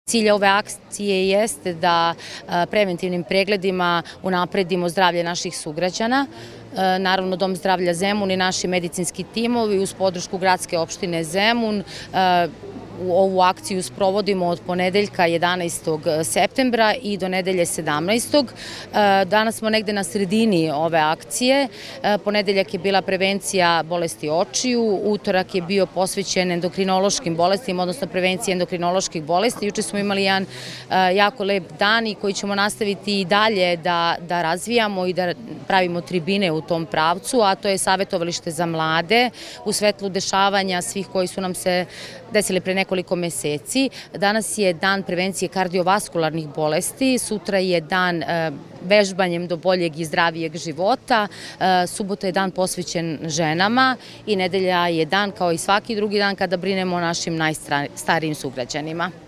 Cilj ove akcije jeste da preventivnim pregledima unapredimo zdravlje naših sugrađana. Naravno, Dom zdravlja Zemun i naši medicinski timovi uz podršku gradske opštine Zemun ovu akciju sprovodimo od ponedeljka 11. septembra i do nedelje 17. Danas smo negde na sredini ove akcije. Ponedeljak je bila prevencija bolesti očiju, utorak je bio posvećen endokrinološkim bolestima, odnosno prevenciji endokrinoloških bolesti. Juče smo imali jedan jako lep dan i koji ćemo nastaviti i dalje da razvijamo i da pravimo tribine u tom pravcu, a to je savjetovalište za mlade u svetlu dešavanja svih koji su nam se desili pre nekoliko meseci. Danas je dan prevencije kardiovaskularnih bolesti, sutra je dan vežbanjem do boljeg i zdravijeg života, subota je dan posvećen ženama i nedelja je dan kao i svaki drugi dan kada brinemo o našim najstarijim sugrađanima.